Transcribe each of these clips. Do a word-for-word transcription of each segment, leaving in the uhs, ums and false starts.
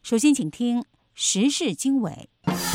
首先，请听时事经纬。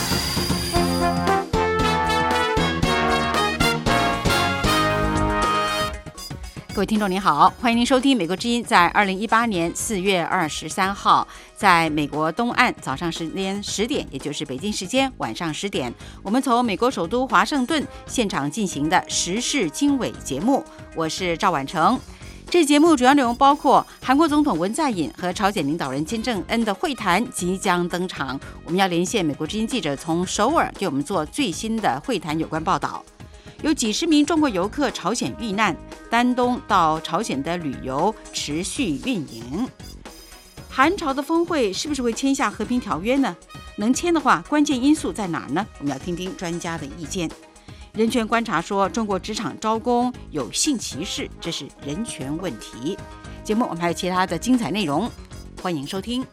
各位听众您好，欢迎您收听美国之音在二零一八年四月二十三号在美国东岸早上时间十点，也就是北京时间晚上十点，我们从美国首都华盛顿现场进行的时事经纬节目，我是赵婉成。这节目主要内容包括韩国总统文在寅和朝鲜领导人金正恩的会谈即将登场，我们要连线美国之音记者从首尔给我们做最新的会谈有关报道。有几十名中国游客朝鲜遇难，丹东到朝鲜的旅游持续运营。韩朝的峰会是不是会签下和平条约呢？能签的话，关键因素在哪儿呢？我们要听听专家的意见。人权观察说，中国职场招工有性歧视，这是人权问题。节目我们还有其他的精彩内容，欢迎收听。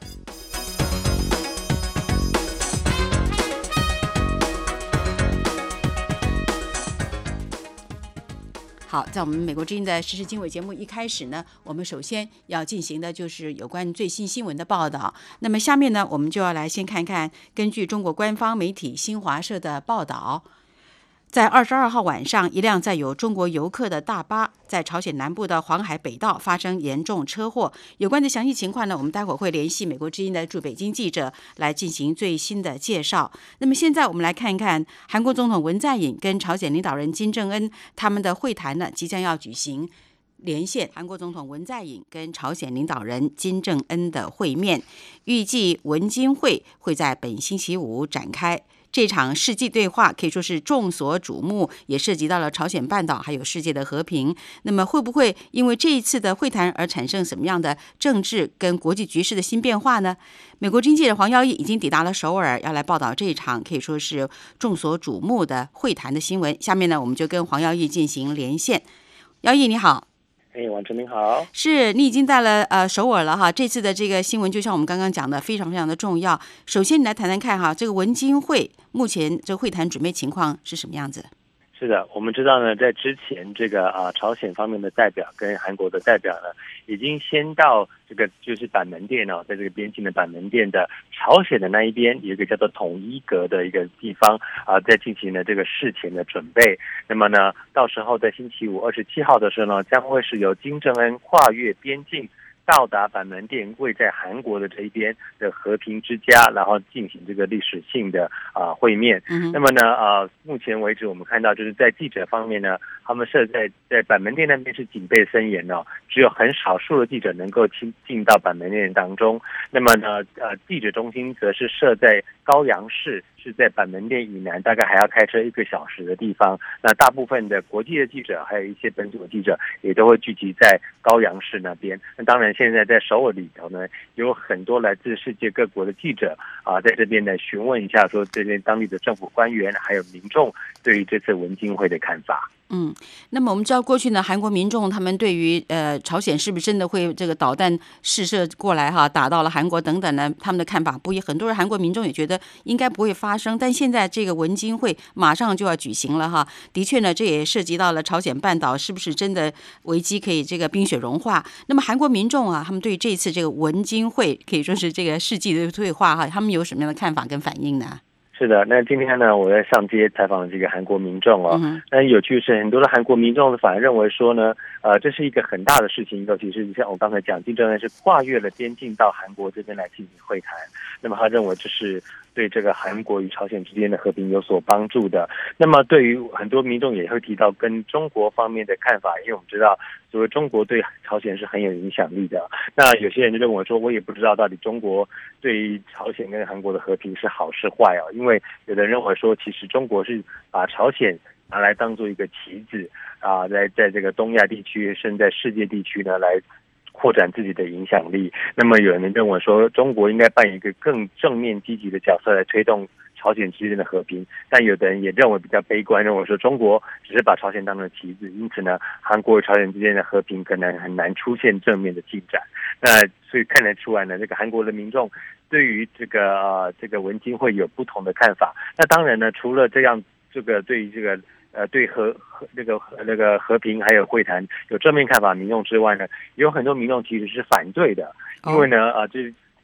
好，在我们美国之音的时事经纬节目一开始呢，我们首先要进行的就是有关最新新闻的报道。那么下面呢，我们就要来先看看，根据中国官方媒体新华社的报道，在二十二号晚上，一辆载有中国游客的大巴在朝鲜南部的黄海北道发生严重车祸。有关的详细情况呢，我们待会儿会联系美国之音的驻北京记者来进行最新的介绍。那么现在我们来看一看韩国总统文在寅跟朝鲜领导人金正恩他们的会谈呢，即将要举行。连线韩国总统文在寅跟朝鲜领导人金正恩的会面，预计文金会会在本星期五展开。这场世纪对话可以说是众所瞩目，也涉及到了朝鲜半岛还有世界的和平。那么会不会因为这一次的会谈而产生什么样的政治跟国际局势的新变化呢？美国经济记者黄耀义已经抵达了首尔，要来报道这一场可以说是众所瞩目的会谈的新闻。下面呢，我们就跟黄耀义进行连线。耀义你好。 哎，婉成您好， 是你已经在了呃首尔了哈。这次的这个新闻，就像我们刚刚讲的，非常非常的重要。首先，你来谈谈看哈，这个文金会目前这个会谈准备情况是什么样子？ 是的，我们知道呢，在之前这个啊、呃、朝鲜方面的代表跟韩国的代表呢，已经先到这个就是板门店哦，在这个边境的板门店的朝鲜的那一边有一个叫做统一阁的一个地方啊、呃，在进行了这个事前的准备。那么呢，到时候在星期五二十七号的时候呢，将会是由金正恩跨越边境到达板门店，位在韩国的这一边的和平之家，然后进行这个历史性的啊、呃、会面。嗯、那么呢，呃，目前为止我们看到，就是在记者方面呢，他们设在在板门店那边是警备森严哦，只有很少数的记者能够进进到板门店当中。那么呢，呃，记者中心则是设在高阳市，是在板门店以南，大概还要开车一个小时的地方。那大部分的国际的记者，还有一些本土的记者，也都会聚集在高阳市那边。那当然，现在在首尔里头呢，有很多来自世界各国的记者啊，在这边呢询问一下，说这边当地的政府官员还有民众对于这次文金会的看法。 嗯，那么我们知道过去呢，韩国民众他们对于呃朝鲜是不是真的会这个导弹试射过来哈，打到了韩国等等呢，他们的看法不一。很多人韩国民众也觉得应该不会发生，但现在这个文金会马上就要举行了哈。的确呢，这也涉及到了朝鲜半岛是不是真的危机可以这个冰雪融化。那么韩国民众啊，他们对这次这个文金会可以说是这个世纪的对话哈，他们有什么样的看法跟反应呢？ 是的，那今天呢，我在上街采访这个韩国民众哦。嗯、那有趣的是，很多的韩国民众反而认为说呢，呃，这是一个很大的事情，尤其是像我刚才讲，金正恩是跨越了边境到韩国这边来进行会谈。那么他认为这是对这个韩国与朝鲜之间的和平有所帮助的。那么对于很多民众也会提到跟中国方面的看法，因为我们知道，所谓中国对朝鲜是很有影响力的。那有些人就认为说，我也不知道到底中国对于朝鲜跟韩国的和平是好是坏哦，因为有的人认为说，其实中国是把朝鲜拿来当做一个棋子啊，在在这个东亚地区，甚至在世界地区呢来扩展自己的影响力。那么有人认为说，中国应该扮演一个更正面积极的角色来推动朝鲜之间的和平，但有的人也认为比较悲观，认为说中国只是把朝鲜当成棋子，因此呢，韩国与朝鲜之间的和平可能很难出现正面的进展。那所以看得出来呢，这个韩国的民众对于这个呃这个文金会有不同的看法。那当然呢，除了这样，这个对于这个呃对和和那个那个和平还有会谈有正面看法民众之外呢，有很多民众其实是反对的，因为呢啊、呃、就是。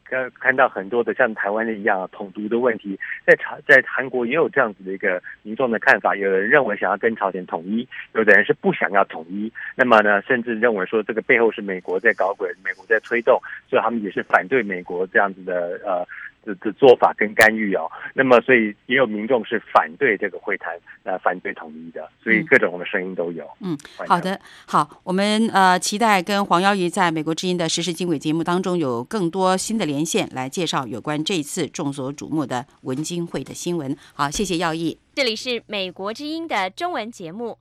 看看到很多的像台湾的一样统独的问题，在朝在韩国也有这样子的一个民众的看法，有人认为想要跟朝鲜统一，有的人是不想要统一，那么呢，甚至认为说这个背后是美国在搞鬼，美国在推动，所以他们也是反对美国这样子的呃。的, 的做法跟干预哦，那么所以也有民众是反对这个会谈，呃，反对统一的，所以各种的声音都有。 嗯，好的，好，我们呃期待跟黄耀怡在美国之音的时事经纬节目当中有更多新的连线，来介绍有关这一次众所瞩目的文经会的新闻。好，谢谢耀怡。 这里是美国之音的中文节目。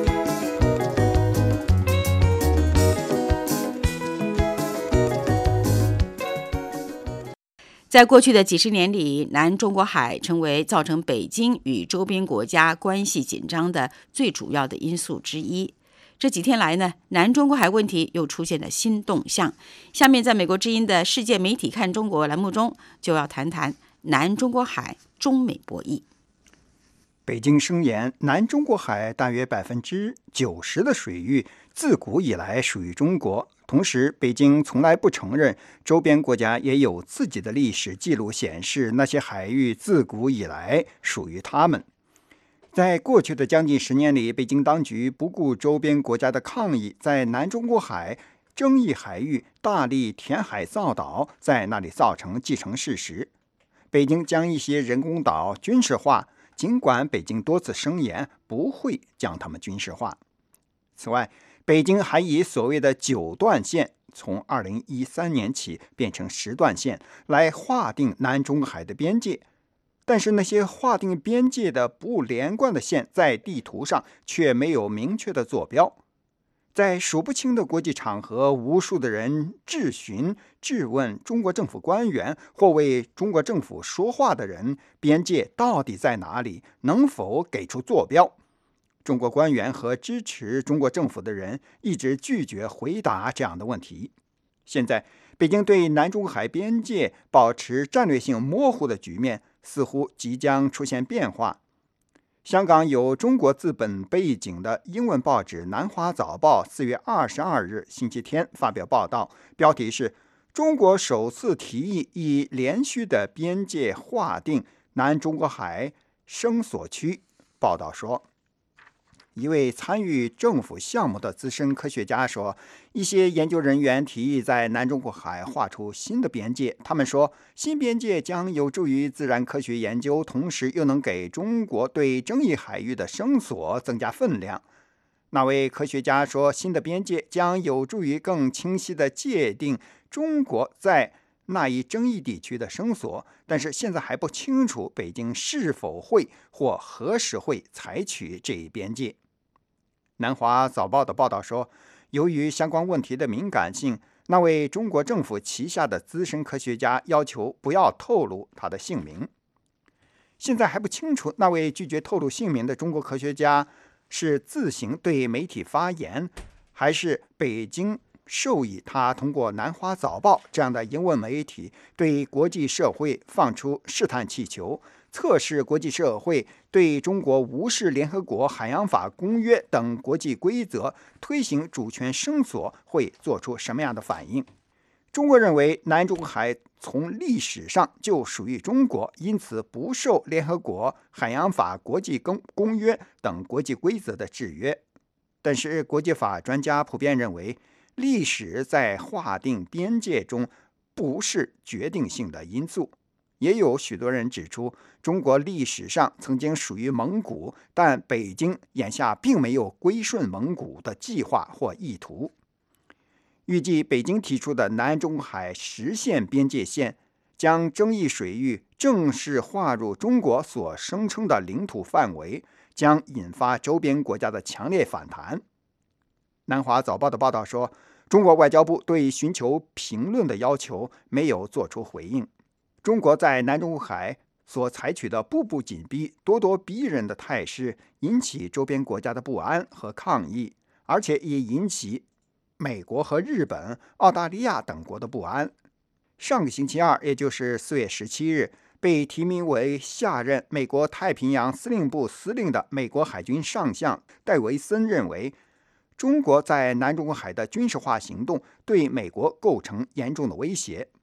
在过去的几十年里，南中国海成为造成北京与周边国家关系紧张的最主要的因素之一。这几天来呢，南中国海问题又出现了新动向。下面在美国之音的世界媒体看中国栏目中，就要谈谈南中国海中美博弈。 北京声言，南中国海大约百分之九十的水域自古以来属于中国。同时，北京从来不承认周边国家也有自己的历史记录显示那些海域自古以来属于他们。在过去的将近十年里，北京当局不顾周边国家的抗议，在南中国海争议海域大力填海造岛，在那里造成既成事实。北京将一些人工岛军事化，尽管北京多次声言不会将它们军事化。此外，北京还以所谓的九段线，从二零一三年起变成十段线，来划定南中海的边界。但是那些划定边界的不连贯的线，在地图上却没有明确的坐标。在数不清的国际场合，无数的人质询、质问中国政府官员或为中国政府说话的人，边界到底在哪里？能否给出坐标？中国官员和支持中国政府的人一直拒绝回答这样的问题。现在，北京对南中海边界保持战略性模糊的局面似乎即将出现变化。香港有中国资本背景的英文报纸《南华早报》四月二十二日星期天发表报道，标题是“中国首次提议以连续的边界划定南中国海声索区”。报道说，一位参与政府项目的资深科学家说，一些研究人员提议在南中国海画出新的边界。他们说，新边界将有助于自然科学研究，同时又能给中国对争议海域的声索增加分量。那位科学家说，新的边界将有助于更清晰地界定中国在那一争议地区的声索，但是现在还不清楚北京是否会或何时会采取这一边界。南华早报的报道说，由于相关问题的敏感性，那位中国政府旗下的资深科学家要求不要透露他的姓名。现在还不清楚那位拒绝透露姓名的中国科学家是自行对媒体发言，还是北京授意他通过南华早报这样的英文媒体对国际社会放出试探气球，测试国际社会对中国无视联合国海洋法公约等国际规则推行主权声索会做出什么样的反应。中国认为南中国海从历史上就属于中国，因此不受联合国海洋法国际公约等国际规则的制约。但是国际法专家普遍认为，历史在划定边界中不是决定性的因素。也有许多人指出，中国历史上曾经属于蒙古，但北京眼下并没有归顺蒙古的计划或意图。预计北京提出的南中海实线边界线，将争议水域正式划入中国所声称的领土范围，将引发周边国家的强烈反弹。南华早报的报道说，中国外交部对寻求评论的要求没有做出回应。中国在南中国海所采取的步步紧逼、咄咄逼人的态势，引起周边国家的不安和抗议，而且也引起美国和日本、澳大利亚等国的不安。上个星期二，也就是四月十七日，被提名为下任美国太平洋司令部司令的美国海军上将戴维森认为，中国在南中国海的军事化行动对美国构成严重的威胁。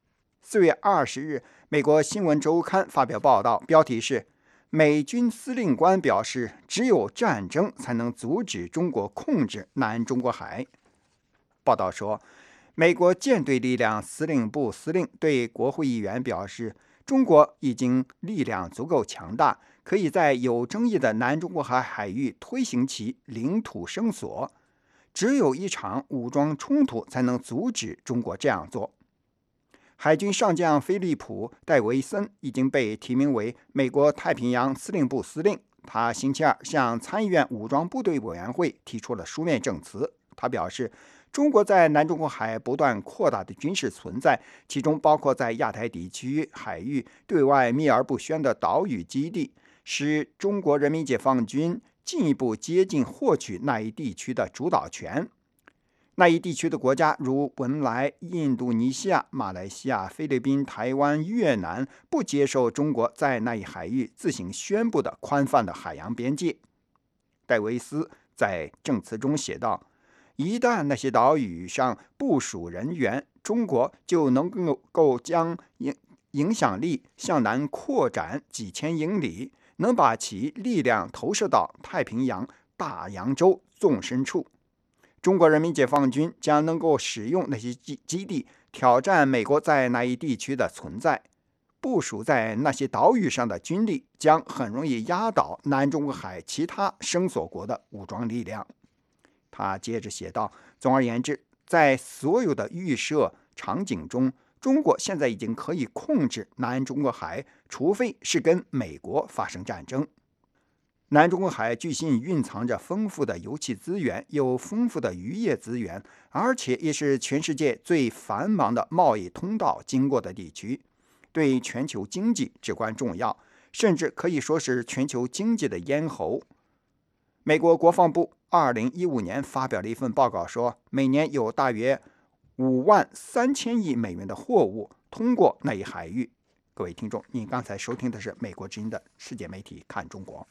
四月二十日，美国新闻周刊发表报道，标题是美军司令官表示，只有战争才能阻止中国控制南中国海。报道说，美国舰队力量司令部司令对国会议员表示，中国已经力量足够强大，可以在有争议的南中国海海域推行其领土声索，只有一场武装冲突才能阻止中国这样做。海军上将菲利普·戴维森已经被提名为美国太平洋司令部司令。他星期二向参议院武装部队委员会提出了书面证词。他表示，中国在南中国海不断扩大的军事存在，其中包括在亚太地区海域对外秘而不宣的岛屿基地，使中国人民解放军进一步接近获取那一地区的主导权。那一地区的国家如文莱、印度尼西亚、马来西亚、菲律宾、台湾、越南不接受中国在那一海域自行宣布的宽泛的海洋边界。戴维斯在证词中写道，一旦那些岛屿上部署人员，中国就能够将影响力向南扩展几千英里，能把其力量投射到太平洋大洋洲纵深处。中国人民解放军将能够使用那些基地挑战美国在那一地区的存在，部署在那些岛屿上的军力将很容易压倒南中国海其他声索国的武装力量。他接着写道，总而言之，在所有的预设场景中，中国现在已经可以控制南中国海，除非是跟美国发生战争。南中国海据信蕴藏着丰富的油气资源，有丰富的渔业资源，而且也是全世界最繁忙的贸易通道经过的地区，对全球经济至关重要，甚至可以说是全球经济的咽喉。美国国防部二零一五年发表了一份报告说，每年有大约五万三千亿美元的货物通过那一海域。各位听众，您刚才收听的是美国之音的世界媒体看中国。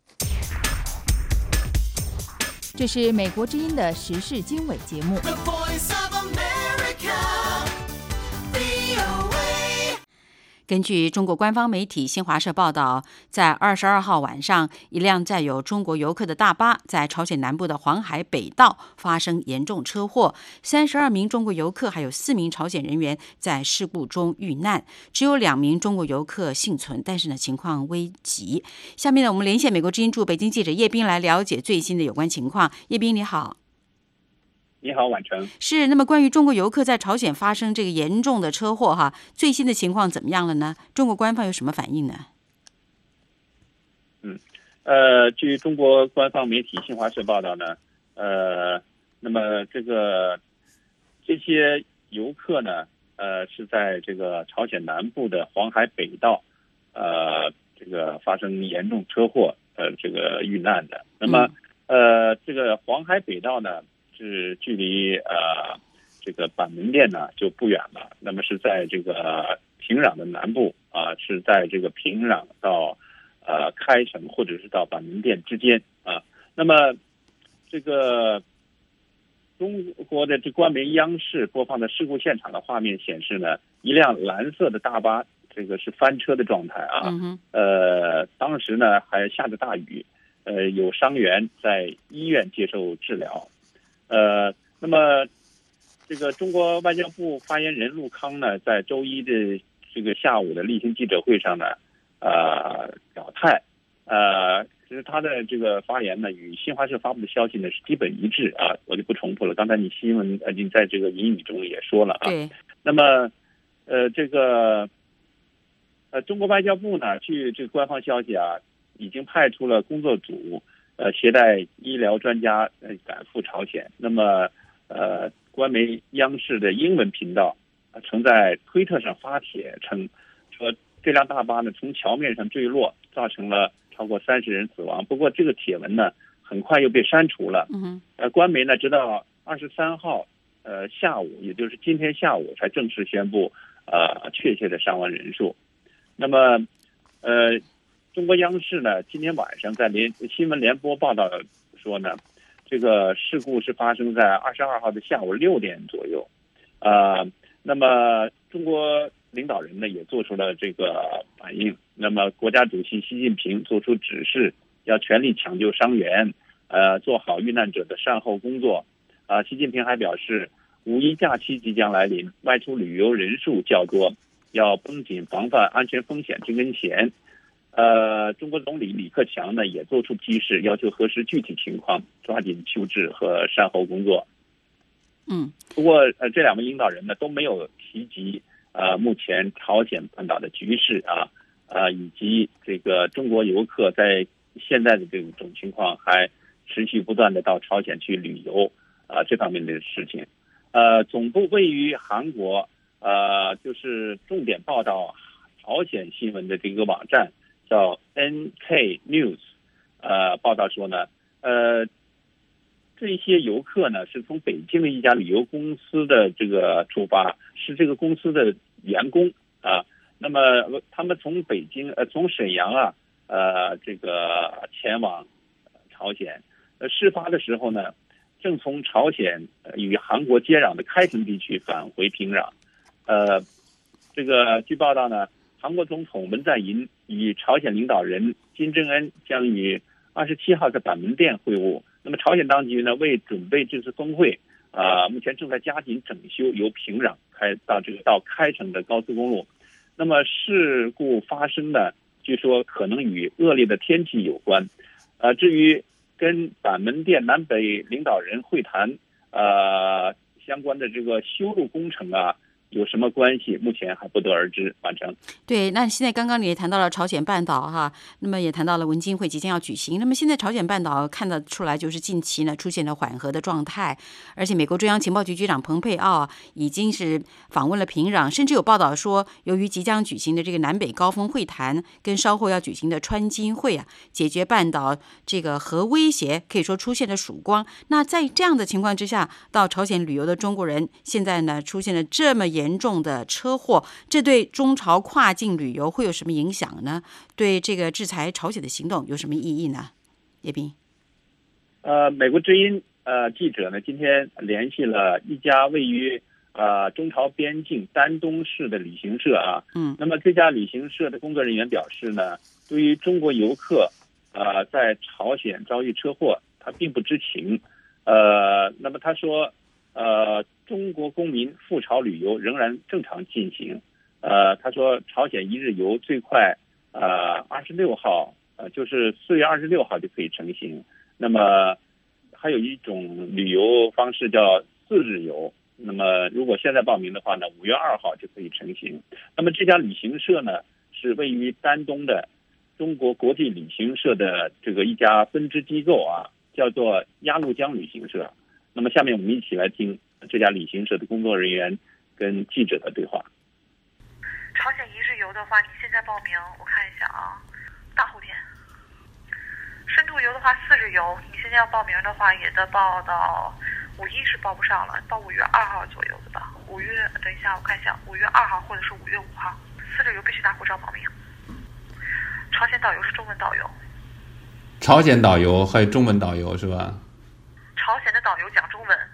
这是美国之音的时事经纬节目。 根据中国官方媒体新华社报道，在二十二号晚上，一辆载有中国游客的大巴在朝鲜南部的黄海北道发生严重车祸，三十二名中国游客还有四名朝鲜人员在事故中遇难，只有两名中国游客幸存，但是呢情况危急。下面呢，我们连线美国之音驻北京记者叶斌来了解最新的有关情况。叶斌，你好。 你好，婉成。 是，那么关于中国游客在朝鲜发生这个严重的车祸哈，最新的情况怎么样了呢？中国官方有什么反应呢？ 嗯，呃，据中国官方媒体新华社报道呢，呃，那么这个这些游客呢，呃，是在这个朝鲜南部的黄海北道，呃，这个发生严重车祸，呃，这个遇难的。那么，呃，这个黄海北道呢，是距离呃这个板门店呢就不远了。那么是在这个平壤的南部啊、呃，是在这个平壤到呃开城或者是到板门店之间啊。那么这个中国的这官媒央视播放的事故现场的画面显示呢，一辆蓝色的大巴这个是翻车的状态啊。 嗯、 呃，当时呢还下着大雨，呃，有伤员在医院接受治疗。呃，那么这个中国外交部发言人陆康呢，在周一的这个下午的例行记者会上呢，呃，表态，呃，其实他的这个发言呢，与新华社发布的消息呢是基本一致啊，我就不重复了。刚才你新闻呃，你在这个引语中也说了啊。 对。 那么，呃，这个，呃，中国外交部呢，据这个官方消息啊，已经派出了工作组。呃，携带医疗专家呃赶赴朝鲜。那么，呃，官媒央视的英文频道呃、曾在推特上发帖称，说这辆大巴呢从桥面上坠落，造成了超过三十人死亡。不过这个帖文呢很快又被删除了。 嗯， 呃，官媒呢直到二十三号呃下午，也就是今天下午才正式宣布呃确切的伤亡人数。那么，呃。中国央视呢，今天晚上在联新闻联播报道说呢，这个事故是发生在二十二号的下午六点左右，啊、呃，那么中国领导人呢也做出了这个反应。那么国家主席习近平作出指示，要全力抢救伤员，呃，做好遇难者的善后工作。啊、呃，习近平还表示，五一假期即将来临，外出旅游人数较多，要绷紧防范安全风险这根弦。呃，中国总理李克强呢也作出批示，要求核实具体情况，抓紧救治和善后工作。 嗯， 不过呃，这两位领导人呢都没有提及呃目前朝鲜半岛的局势啊，呃以及这个中国游客在现在的这种情况还持续不断的到朝鲜去旅游啊、呃、这方面的事情。呃，总部位于韩国，呃，就是重点报道朝鲜新闻的这个网站叫 N K News， 呃，报道说呢，呃。这些游客呢是从北京的一家旅游公司的这个出发，是这个公司的员工啊。那么他们从北京呃从沈阳啊呃这个前往朝鲜。呃，事发的时候呢，正从朝鲜与韩国接壤的开城地区返回平壤。呃，这个据报道呢，韩国总统文在寅与朝鲜领导人金正恩将于二十七号在板门店会晤。那么朝鲜当局呢，为准备这次峰会，啊、呃，目前正在加紧整修由平壤开到这个到开城的高速公路。那么事故发生呢，据说可能与恶劣的天气有关。呃，至于跟板门店南北领导人会谈，呃，相关的这个修路工程啊，有什么关系？目前还不得而知。完成。 对，那现在刚刚你也谈到了朝鲜半岛哈，那么也谈到了文经会即将要举行。那么现在朝鲜半岛看得出来，就是近期呢出现了缓和的状态，而且美国中央情报局局长蓬佩奥已经是访问了平壤，甚至有报道说，由于即将举行的这个南北高峰会谈跟稍后要举行的川金会啊，解决半岛这个核威胁可以说出现了曙光。那在这样的情况之下，到朝鲜旅游的中国人现在呢出现了这么严重的车祸，这对中朝跨境旅游会有什么影响呢？对这个制裁朝鲜的行动有什么意义呢？叶斌， 呃，美国之音呃记者呢今天联系了一家位于呃中朝边境丹东市的旅行社啊， 嗯， 那么这家旅行社的工作人员表示呢，对于中国游客呃在朝鲜遭遇车祸，他并不知情。呃，那么他说，呃，中国公民赴朝旅游仍然正常进行。呃，他说朝鲜一日游最快呃二十六号，呃就是四月二十六号就可以成行。那么还有一种旅游方式叫四日游。那么如果现在报名的话呢，五月二号就可以成行。那么这家旅行社呢是位于丹东的中国国际旅行社的这个一家分支机构啊，叫做鸭绿江旅行社。那么下面我们一起来听这家旅行社的工作人员跟记者的对话。 朝鲜一日游的话，你现在报名，我看一下啊，大后天。深度游的话，四日游，你现在要报名的话，也得报到五一是报不上了，到五月二号左右的吧。五月，等一下，我看一下，五月二号或者是五月五号。四日游必须拿护照报名。朝鲜导游是中文导游。 朝鲜导游还有中文导游是吧？ 朝鲜的导游讲中文。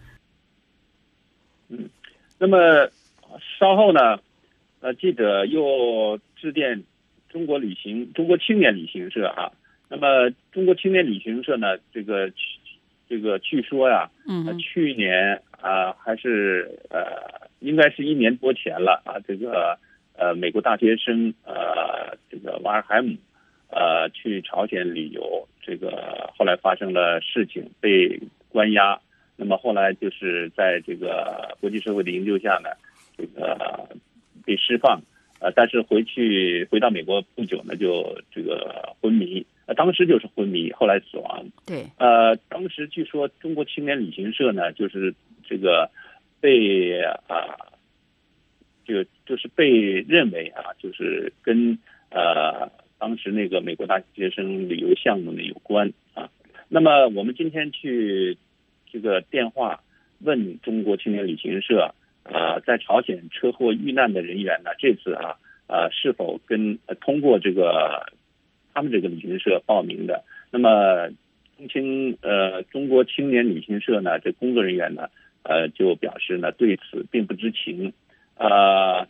嗯，那么稍后呢？呃，记者又致电中国旅行中国青年旅行社啊。那么中国青年旅行社呢，这个这个据说呀， 嗯、 呃，去年啊、呃、还是呃应该是一年多前了啊，这个呃美国大学生呃这个瓦尔海姆呃去朝鲜旅游，这个后来发生了事情被关押。那么后来就是在这个国际社会的营救下呢，这个被释放，呃，但是回去回到美国不久呢，就这个昏迷，呃，当时就是昏迷，后来死亡。 对， 呃，当时据说中国青年旅行社呢，就是这个被啊、呃，就就是被认为啊，就是跟呃当时那个美国大学生旅游项目呢有关啊。那么我们今天去这个电话问中国青年旅行社。呃，在朝鲜车祸遇难的人员呢，这次啊，呃，是否跟、呃、通过这个他们这个旅行社报名的？那么，中青呃中国青年旅行社呢，这工作人员呢，呃，就表示呢，对此并不知情。呃，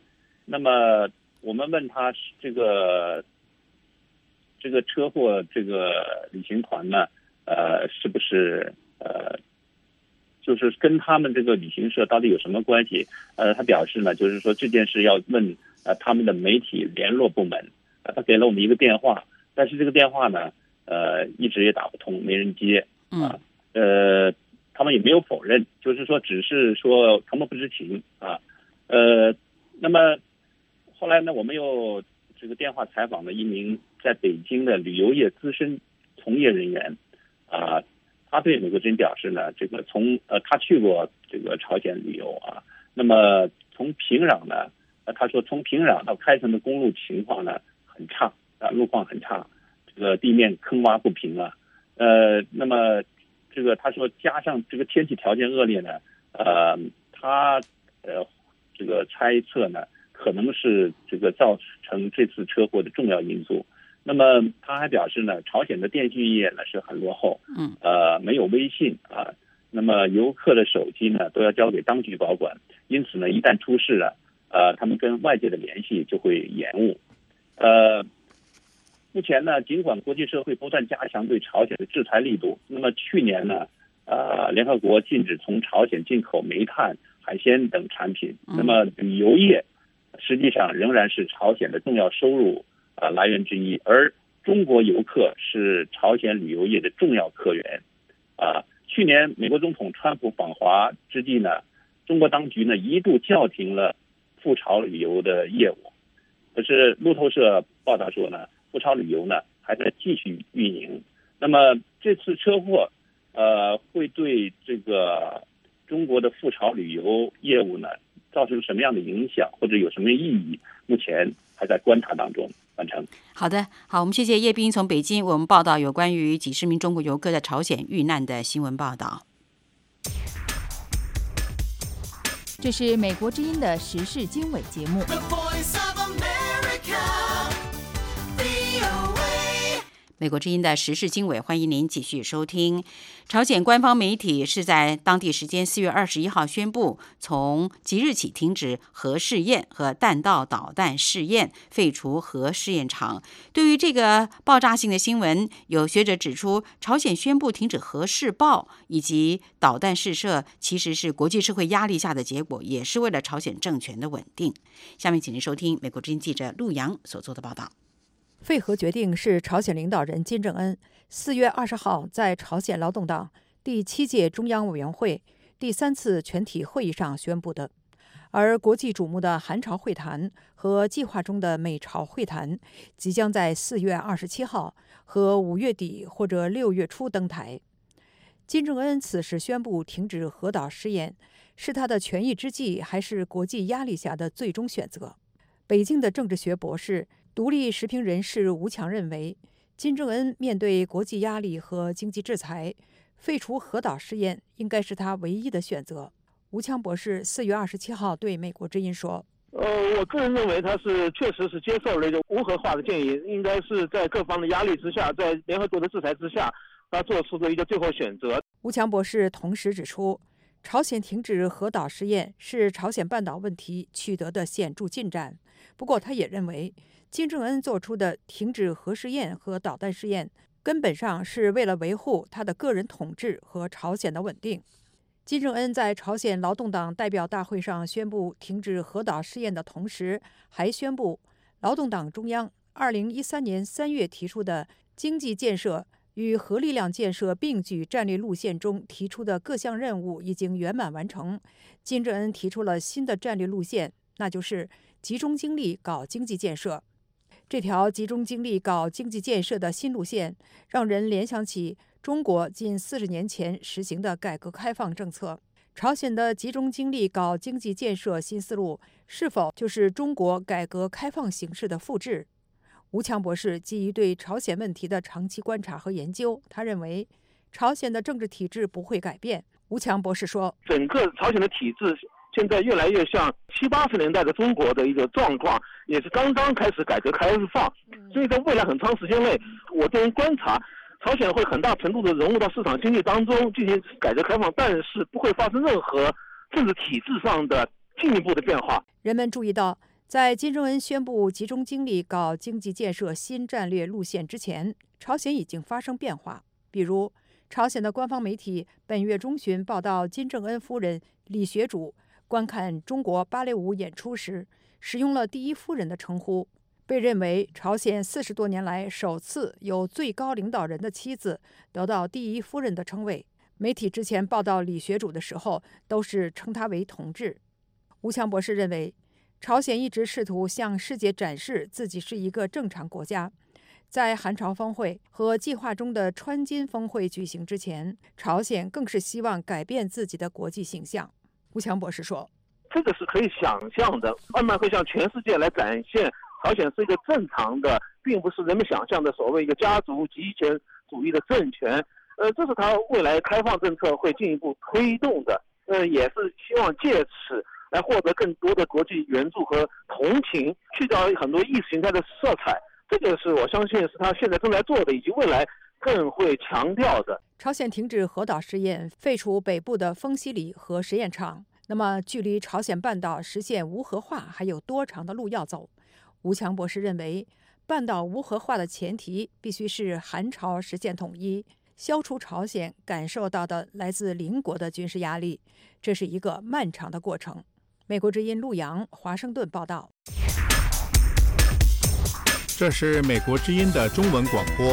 那么我们问他这个这个车祸这个旅行团呢，呃，是不是呃，就是跟他们这个旅行社到底有什么关系？呃，他表示呢，就是说这件事要问呃他们的媒体联络部门。呃，他给了我们一个电话，但是这个电话呢，呃，一直也打不通，没人接啊。呃，他们也没有否认，就是说只是说他们不知情啊。呃，那么后来呢，我们又这个电话采访了一名在北京的旅游业资深从业人员啊，他对美国之音表示呢，这个从呃他去过这个朝鲜旅游啊，那么从平壤呢，呃他说从平壤到开城的公路情况呢很差啊，路况很差，这个地面坑洼不平啊，呃，那么这个他说加上这个天气条件恶劣呢，呃，他呃这个猜测呢，可能是这个造成这次车祸的重要因素。那么他还表示呢，朝鲜的电信业呢是很落后， 嗯， 呃，没有微信啊，那么游客的手机呢都要交给当局保管，因此呢，一旦出事了，呃，他们跟外界的联系就会延误。呃，目前呢，尽管国际社会不断加强对朝鲜的制裁力度，那么去年呢，呃，联合国禁止从朝鲜进口煤炭、海鲜等产品，那么旅游业实际上仍然是朝鲜的重要收入啊来源之一，而中国游客是朝鲜旅游业的重要客源。啊，去年美国总统川普访华之际呢，中国当局呢一度叫停了赴朝旅游的业务。可是路透社报道说呢，赴朝旅游呢还在继续运营。那么这次车祸，呃，会对这个中国的赴朝旅游业务呢造成什么样的影响，或者有什么意义？目前还在观察当中。完成。 好的，好，我们谢谢叶斌从北京为我们报道有关于几十名中国游客在朝鲜遇难的新闻报道。 这是美国之音的时事经纬节目。 美国之音的时事经纬，欢迎您继续收听。朝鲜官方媒体是在当地时间四月二十一号宣布，从即日起停止核试验和弹道导弹试验，废除核试验场。对于这个爆炸性的新闻，有学者指出，朝鲜宣布停止核试爆以及导弹试射，其实是国际社会压力下的结果，也是为了朝鲜政权的稳定。下面请您收听美国之音记者陆洋所做的报道。 废核决定是朝鲜领导人金正恩四月二十号在朝鲜劳动党第七届中央委员会第三次全体会议上宣布的，而国际瞩目的韩朝会谈和计划中的美朝会谈即将在四月二十七号和五月底或者六月初登台。金正恩此时宣布停止核导试验，是他的权宜之计，还是国际压力下的最终选择？北京的政治学博士、独立时评人士吴强认为，金正恩面对国际压力和经济制裁，废除核导试验应该是他唯一的选择。吴强博士四月二十七号对美国之音说：“ 呃，我个人认为他是确实是接受了一个无核化的建议，应该是在各方的压力之下，在联合国的制裁之下，他做出的一个最后选择。” 吴强博士同时指出，朝鲜停止核导试验是朝鲜半岛问题取得的显著进展。不过，他也认为，金正恩做出的停止核试验和导弹试验，根本上是为了维护他的个人统治和朝鲜的稳定。金正恩在朝鲜劳动党代表大会上宣布停止核导试验的同时，还宣布劳动党中央二零一三年三月提出的经济建设与核力量建设并举战略路线中提出的各项任务已经圆满完成。金正恩提出了新的战略路线，那就是集中精力搞经济建设。这条集中精力搞经济建设的新路线，让人联想起中国近四十年前实行的改革开放政策。朝鲜的集中精力搞经济建设新思路，是否就是中国改革开放形式的复制？吴强博士基于对朝鲜问题的长期观察和研究，他认为朝鲜的政治体制不会改变。吴强博士说：“ 整个朝鲜的体制现在越来越像七八十年代的中国的一个状况，也是刚刚开始改革开放，所以在未来很长时间内，我个人观察，朝鲜会很大程度的融入到市场经济当中进行改革开放，但是不会发生任何政治体制上的进一步的变化。” 人们注意到， 在金正恩宣布集中精力搞经济建设新战略路线之前，朝鲜已经发生变化。比如，朝鲜的官方媒体本月中旬报道，金正恩夫人李学主观看中国芭蕾舞演出时，使用了第一夫人的称呼，被认为朝鲜四十多年来首次有最高领导人的妻子得到第一夫人的称谓。媒体之前报道李学主的时候，都是称她为同志。吴强博士认为，朝鲜一直试图向世界展示自己是一个正常国家。在韩朝峰会和计划中的川金峰会举行之前，朝鲜更是希望改变自己的国际形象。吴强博士说， 这个是可以想象的，慢慢会向全世界来展现朝鲜是一个正常的，并不是人们想象的所谓一个家族极权主义的政权。呃，这是他未来开放政策会进一步推动的。呃，也是希望借此来获得更多的国际援助和同情，去掉很多意识形态的色彩。这个是我相信是他现在正在做的，以及未来更会强调的。 朝鲜停止核岛试验，废除北部的丰西里核实验场。那么，距离朝鲜半岛实现无核化还有多长的路要走？吴强博士认为，半岛无核化的前提必须是韩朝实现统一，消除朝鲜感受到的来自邻国的军事压力，这是一个漫长的过程。美国之音陆洋，华盛顿报道。 这是美国之音的中文广播。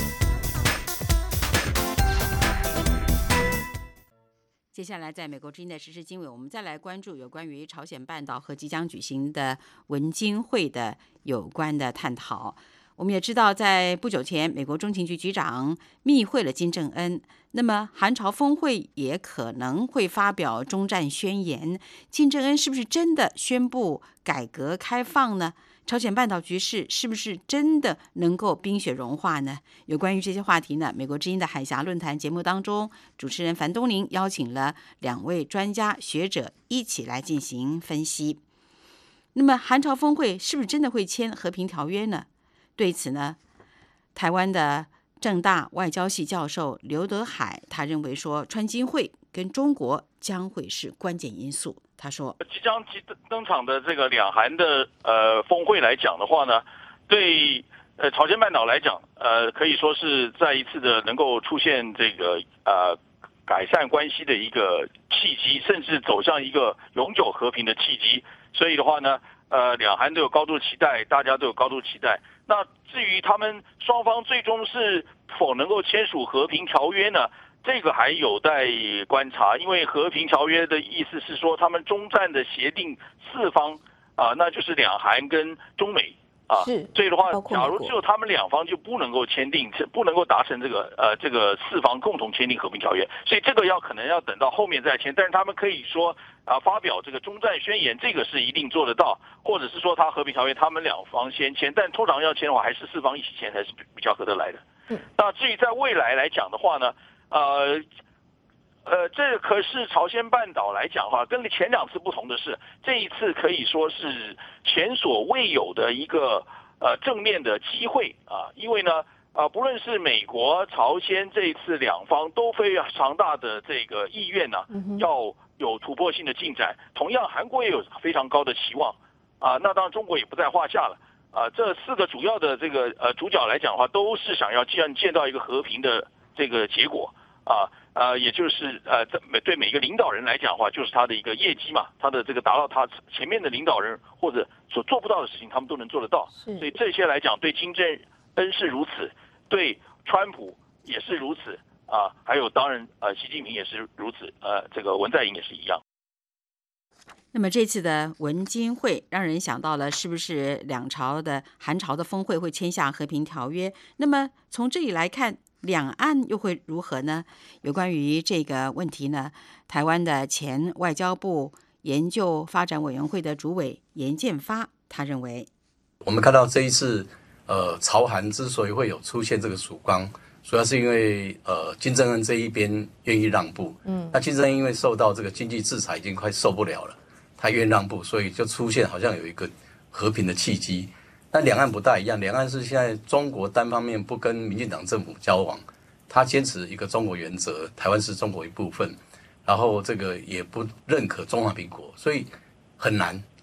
接下来，在美国之音的时事经纬，我们再来关注有关于朝鲜半岛和即将举行的文经会的有关的探讨。我们也知道，在不久前，美国中情局局长密会了金正恩。那么，韩朝峰会也可能会发表终战宣言。金正恩是不是真的宣布改革开放呢？朝鲜半岛局势是不是真的能够冰雪融化呢？有关于这些话题呢，美国之音的海峡论坛节目当中，主持人樊东林邀请了两位专家学者一起来进行分析。那么，韩朝峰会是不是真的会签和平条约呢？对此呢，台湾的政大外交系教授刘德海他认为说，川金会跟中国将会是关键因素。他说， 即将登场的这个两韩的呃峰会来讲的话呢，对呃朝鲜半岛来讲，呃可以说是再一次的能够出现这个呃改善关系的一个契机，甚至走向一个永久和平的契机。所以的话呢，呃两韩都有高度期待，大家都有高度期待。那至于他们双方最终是否能够签署和平条约呢？这个还有待观察，因为和平条约的意思是说，他们中战的协定四方啊，那就是两韩跟中美啊，所以的话，假如只有他们两方就不能够签订，不能够达成这个呃这个四方共同签订和平条约，所以这个要可能要等到后面再签。但是他们可以说啊，发表这个终战宣言，这个是一定做得到，或者是说他和平条约他们两方先签，但通常要签的话，还是四方一起签才是比较合得来的。嗯，那至于在未来来讲的话呢？呃，呃，这可是朝鲜半岛来讲的话，跟前两次不同的是，这一次可以说是前所未有的一个呃正面的机会啊，因为呢，啊、呃，不论是美国、朝鲜这一次两方都非常大的这个意愿呢、啊，要有突破性的进展。同样，韩国也有非常高的期望啊，那当然中国也不在话下了啊。这四个主要的这个呃主角来讲的话，都是想要见见到一个和平的这个结果。啊，呃，也就是呃，对每一个领导人来讲的话，就是他的一个业绩嘛，他的这个达到他前面的领导人或者所做不到的事情，他们都能做得到。所以这些来讲，对金正恩是如此，对川普也是如此啊，还有当然呃，习近平也是如此，呃，这个文在寅也是一样。 那么这次的文经会让人想到了，是不是两朝的韩朝的峰会会签下和平条约？那么从这里来看，两岸又会如何呢？有关于这个问题呢，台湾的前外交部研究发展委员会的主委严建发，他认为， 我们看到这一次，呃，朝韩之所以会有出现这个曙光，主要是因为呃金正恩这一边愿意让步，嗯，那金正恩因为受到这个经济制裁已经快受不了了，他愿意让步，所以就出现好像有一个和平的契机。但两岸不大一样，两岸是现在中国单方面不跟民进党政府交往，他坚持一个中国原则，台湾是中国一部分，然后这个也不认可中华民国，所以很难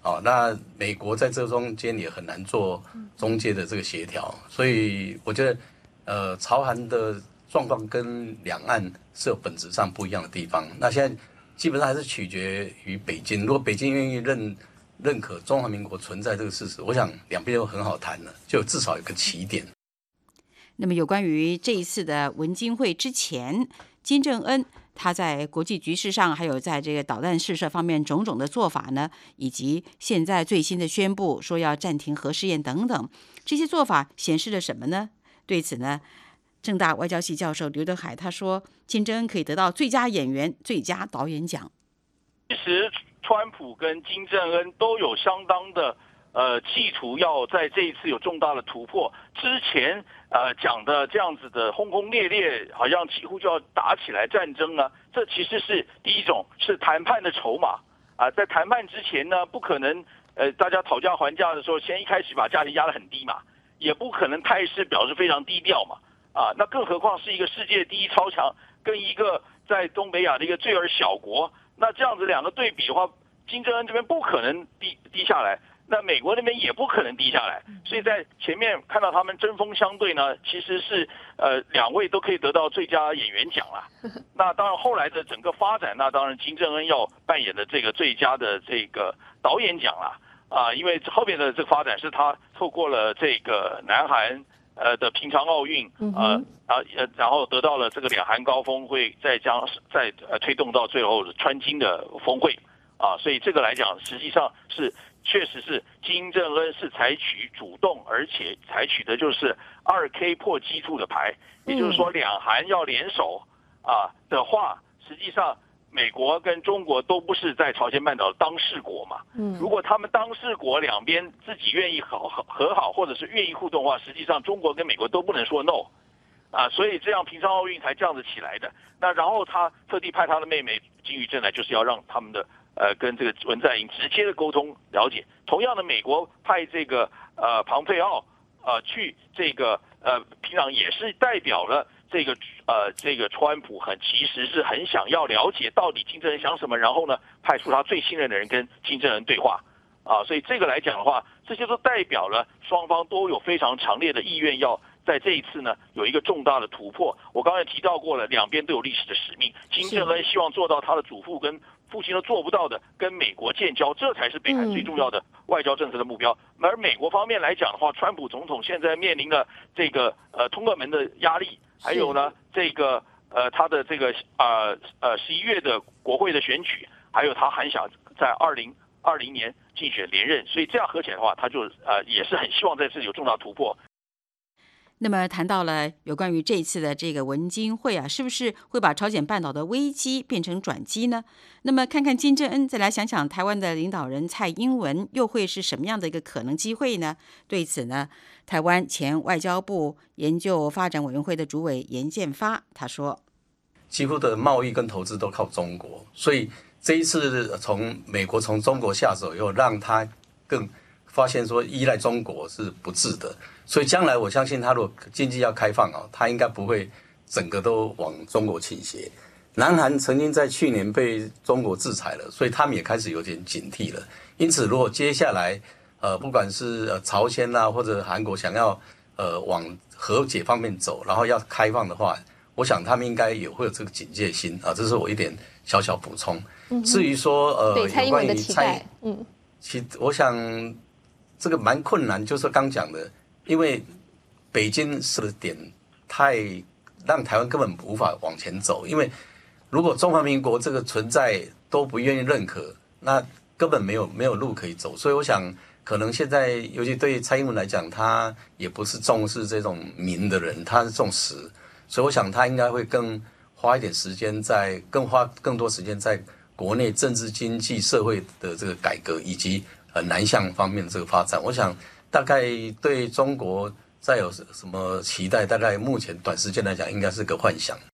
哦，那美国在这中间也很难做中介的这个协调，所以我觉得，呃，朝韩的状况跟两岸是有本质上不一样的地方。那现在基本上还是取决于北京，如果北京愿意认认可中华民国存在这个事实，我想两边就很好谈了，就至少有个起点。 那么有关于这一次的文经会之前，金正恩他在国际局势上，还有在这个导弹试射方面种种的做法呢，以及现在最新的宣布说要暂停核试验等等，这些做法显示了什么呢？对此呢，政大外交系教授刘德海他说，金正恩可以得到最佳演员、最佳导演奖。 其实川普跟金正恩都有相当的呃企图要在这一次有重大的突破。之前呃讲的这样子的轰轰烈烈，好像几乎就要打起来战争呢，这其实是第一种是谈判的筹码啊、呃。在谈判之前呢，不可能呃大家讨价还价的时候，先一开始把价钱压得很低嘛，也不可能态势表示非常低调嘛啊。那更何况是一个世界第一超强跟一个在东北亚的一个罪儿小国。那这样子两个对比的话，金正恩这边不可能低低下来，那美国那边也不可能低下来，所以在前面看到他们针锋相对呢，其实是呃两位都可以得到最佳演员奖啦。那当然后来的整个发展，那当然金正恩要扮演的这个最佳的这个导演奖啦啊，因为后面的这个发展是他透过了这个南韩呃的平昌奥运呃啊呃然后得到了这个两韩高峰会，再将再呃推动到最后川金的峰会啊，所以这个来讲实际上是确实是金正恩是采取主动，而且采取的就是二 K 破基础的牌，也就是说两韩要联手啊的话，实际上美国跟中国都不是在朝鲜半岛当事国嘛，嗯，如果他们当事国两边自己愿意好和好，或者是愿意互动的话，实际上中国跟美国都不能说 no 啊，所以这样平昌奥运才这样子起来的。那然后他特地派他的妹妹金宇镇来，就是要让他们的呃跟这个文在寅直接的沟通了解。同样的，美国派这个呃庞佩奥呃去这个呃平壤，也是代表了这个呃这个川普很其实是很想要了解到底金正恩想什么，然后呢派出他最信任的人跟金正恩对话啊，所以这个来讲的话，这些都代表了双方都有非常强烈的意愿要在这一次呢有一个重大的突破。我刚才提到过了，两边都有历史的使命，金正恩希望做到他的祖父跟父亲都做不到的，跟美国建交，这才是北韩最重要的外交政策的目标。嗯、而美国方面来讲的话，川普总统现在面临了这个呃通俄门的压力，还有呢这个呃他的这个呃呃十一月的国会的选举，还有他还想在二零二零年竞选连任，所以这样合起来的话，他就呃也是很希望在这里有重大突破。 那么谈到了有关于这一次的这个文经会啊，是不是会把朝鲜半岛的危机变成转机呢？那么看看金正恩，再来想想台湾的领导人蔡英文又会是什么样的一个可能机会呢？对此呢，台湾前外交部研究发展委员会的主委严建发他说， 几乎的贸易跟投资都靠中国，所以这一次从美国从中国下手以后，让他更发现说依赖中国是不智的，所以将来我相信他如果经济要开放哦，他应该不会整个都往中国倾斜。南韩曾经在去年被中国制裁了，所以他们也开始有点警惕了。因此，如果接下来呃不管是呃朝鲜啊或者韩国想要呃往和解方面走，然后要开放的话，我想他们应该也会有这个警戒心啊，这是我一点小小补充。嗯、至于说呃对蔡英文的期待，嗯， 其我想。这个蛮困难，就是刚讲的，因为北京设的点太让台湾根本无法往前走。因为如果中华民国这个存在都不愿意认可，那根本没有没有路可以走。所以我想，可能现在尤其对蔡英文来讲，他也不是重视这种民的人，他是重实，所以我想他应该会更花一点时间在，更花更多时间在国内政治、经济、社会的这个改革以及。呃，南向方面的这个发展，我想大概对中国再有什么期待，大概目前短时间来讲，应该是个幻想。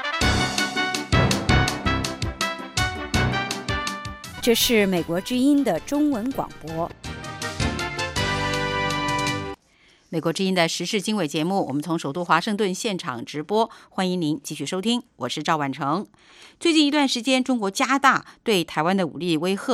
这是美国之音的中文广播。 美国之音的时事经纬节目，我们从首都华盛顿现场直播，欢迎您继续收听，我是赵婉成。最近一段时间，中国加大对台湾的武力威吓。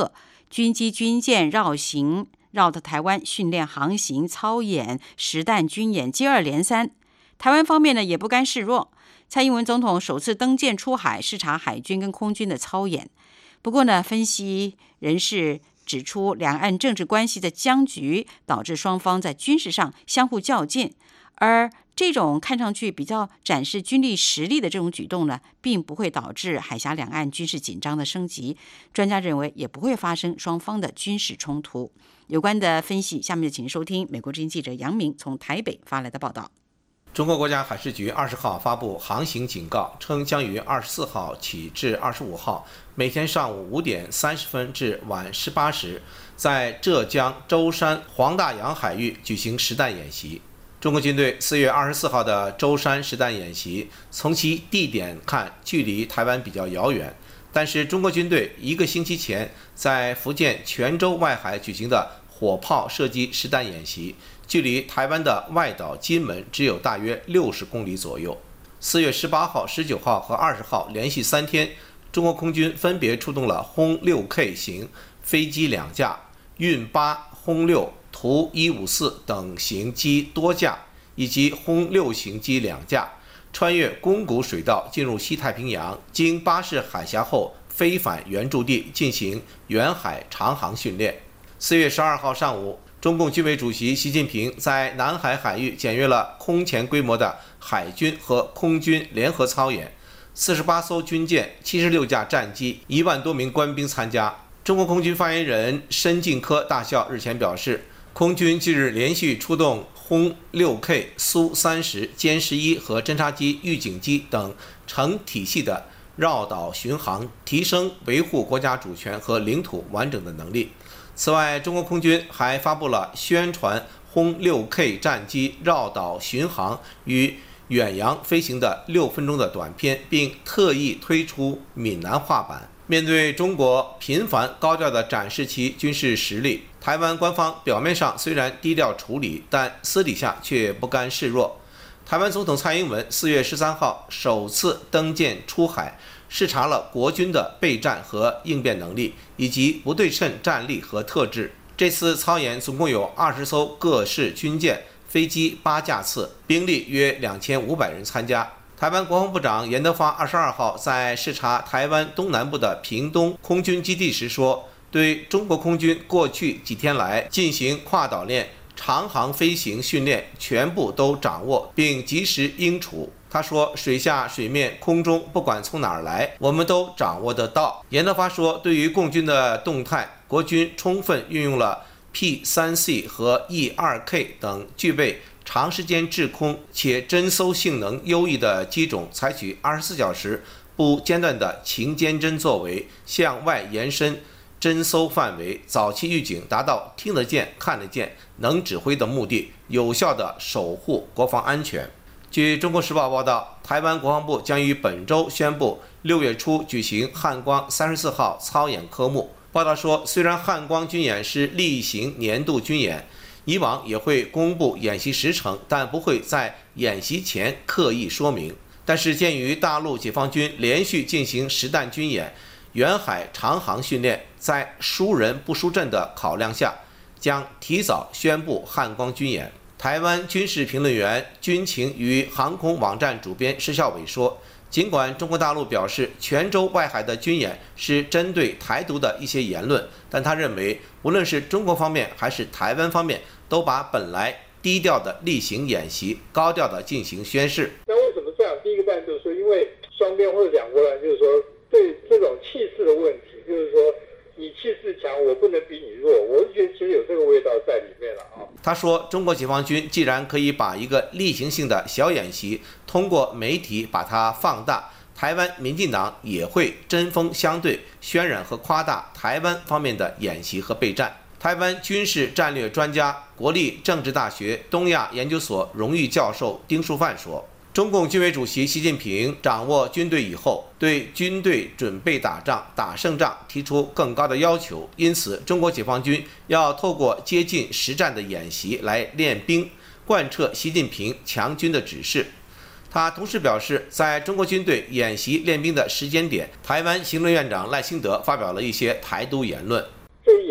军机军舰绕行绕到台湾训练航行、操演、实弹军演接二连三。台湾方面呢也不甘示弱，蔡英文总统首次登舰出海视察海军跟空军的操演。不过呢，分析人士指出，两岸政治关系的僵局导致双方在军事上相互较劲，而这种看上去比较展示军力实力的这种举动呢，并不会导致海峡两岸军事紧张的升级。专家认为，也不会发生双方的军事冲突。有关的分析，下面就请收听美国之音记者杨明从台北发来的报道。 中国国家海事局二十号发布航行警告，称将于二十四号起至二十五号每天上午五点三十分至晚十八时，在浙江舟山黄大洋海域举行实弹演习。中国军队四月二十四号的舟山实弹演习，从其地点看，距离台湾比较遥远。但是中国军队一个星期前在福建泉州外海举行的火炮射击实弹演习，距离台湾的外岛金门只有大约六十公里左右。四月十八号、十九号和二十号连续三天，中国空军分别出动了轰 六 K 型飞机两架、运八、轰六、图一五四等型机多架，以及轰六型机两架，穿越宫古水道进入西太平洋，经巴士海峡后飞返原驻地进行远海长航训练。四月十二号上午，中共军委主席习近平在南海海域检阅了空前规模的海军和空军联合操演，四十八艘军舰、七十六架战机、一万多名官兵参加。中国空军发言人申进科大校日前表示，空军近日连续出动轰 六 K、苏三十、歼十一和侦察机、预警机等成体系的绕岛巡航，提升维护国家主权和领土完整的能力。此外，中国空军还发布了宣传轰 六 K 战机绕岛巡航与远洋飞行的六分钟的短片，并特意推出闽南话版。面对中国频繁高调地展示其军事实力，台湾官方表面上虽然低调处理，但私底下却不甘示弱。台湾总统蔡英文四月十三号首次登舰出海，视察了国军的备战和应变能力，以及不对称战力和特质。这次操演总共有二十艘各式军舰、飞机八架次，兵力约两千五百人参加。台湾国防部长严德发二十二号在视察台湾东南部的屏东空军基地时说，对中国空军过去几天来进行跨岛链长航飞行训练全部都掌握并及时应处。他说，水下、水面、空中，不管从哪儿来，我们都掌握得到。严德发说，对于共军的动态，国军充分运用了 P 三 C 和 E 二 K 等具备长时间滞空且侦搜性能优异的机种，采取二十四小时不间断的勤监侦作为，向外延伸侦搜范围，早期预警，达到听得见、看得见、能指挥的目的，有效地守护国防安全。据中国时报报道，台湾国防部将于本周宣布六月初举行汉光三十四号操演科目。报道说，虽然汉光军演是例行年度军演，以往也会公布演习时程，但不会在演习前刻意说明。但是鉴于大陆解放军连续进行实弹军演、远海长航训练，在输人不输阵的考量下，将提早宣布汉光军演。台湾军事评论员、军情与航空网站主编施孝伟说，尽管中国大陆表示泉州外海的军演是针对台独的一些言论，但他认为无论是中国方面还是台湾方面，都把本来低调的例行演习高调的进行宣示。 那为什么这样？第一个当然就是说，因为双边或者两国人就是说对这种气势的问题，就是说你气势强，我不能比你弱，我是觉得其实有这个味道在里面了啊。 他说，中国解放军既然可以把一个例行性的小演习通过媒体把它放大，台湾民进党也会针锋相对，渲染和夸大台湾方面的演习和备战。台湾军事战略专家、国立政治大学东亚研究所荣誉教授丁树范说，中共军委主席习近平掌握军队以后，对军队准备打仗、打胜仗提出更高的要求，因此中国解放军要透过接近实战的演习来练兵，贯彻习近平强军的指示。他同时表示，在中国军队演习练兵的时间点，台湾行政院长赖清德发表了一些台独言论。 这个